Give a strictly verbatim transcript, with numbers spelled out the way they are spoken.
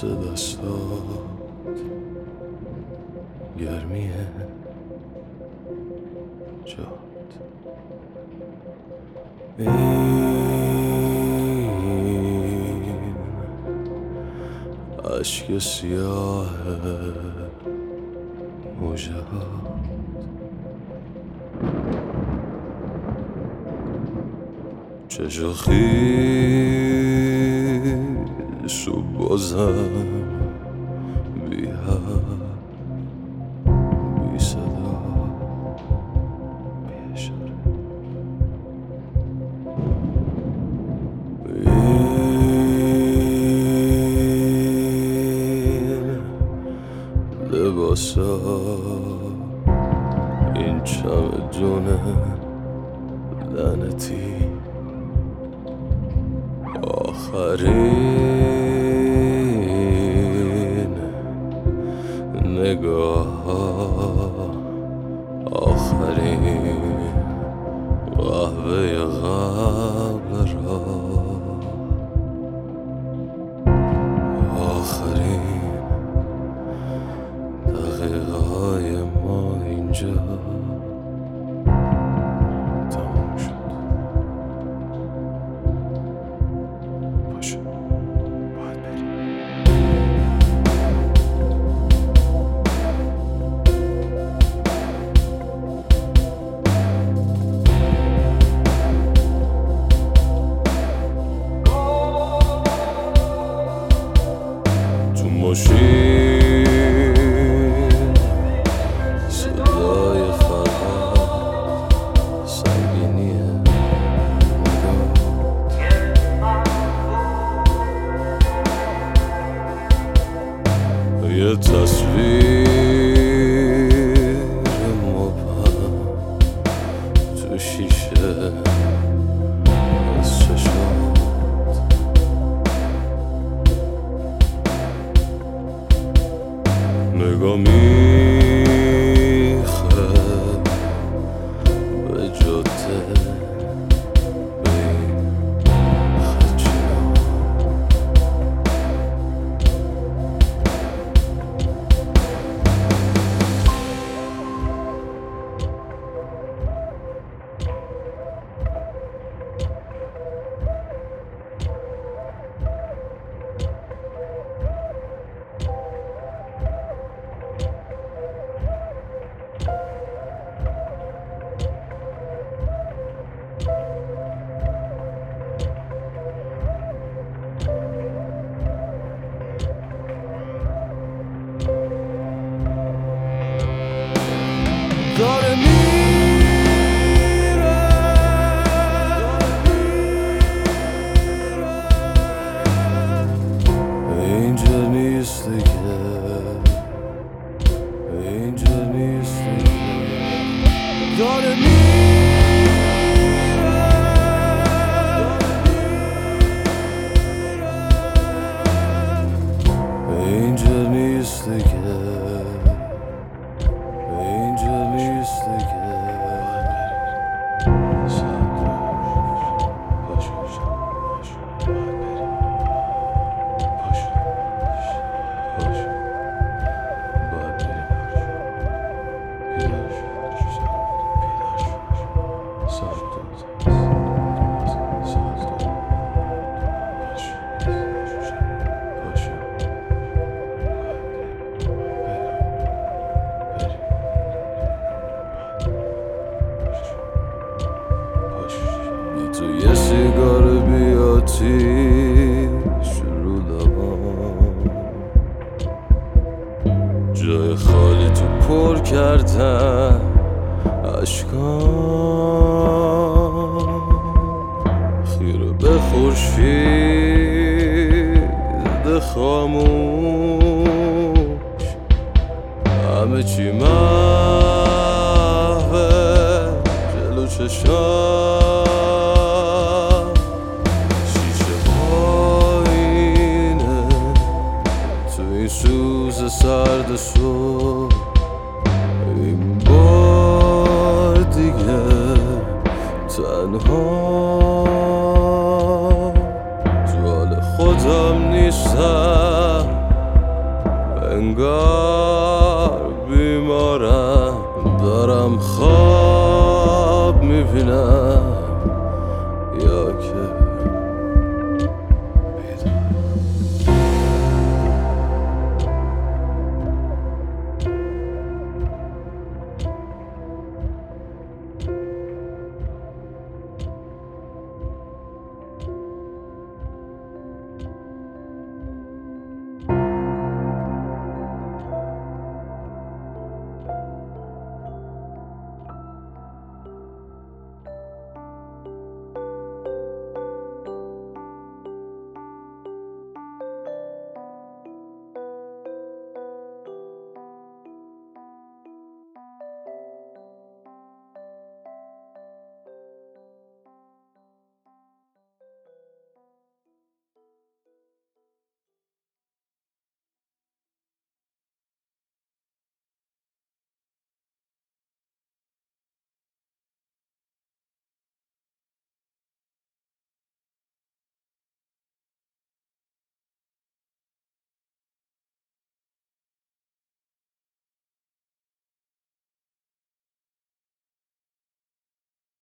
دست دستات گرمی جات. این عشق سیاه موجهات چشم خیس و بازم بی حرف بی صدا بی اشاره. این لباسا این چمدون لعنتی آخرین نگاه آخرین قهوه قبل را آخرین دقیقه های ما اینجا تموم شد. باشه باید بریم. تو ماشین صدای فرهاد سنگینی نگاه یه تصویر مبهم تو شیشه از چشات نگاه میخه به جاده به این خدشینا داره میره اینجا نیست دیگه اینجا نیست دیگه داره میره اینجا نیست دیگه اینجا نیست دیگه. تو یه سیگار بیاتیش رو لبام جای خالی تو پر کردن اشکام خیره به خورشید خاموش همه چی محوه جلو چشام سوز سرد صبح این بار دیگه تنها تو حال خودم نیستم انگار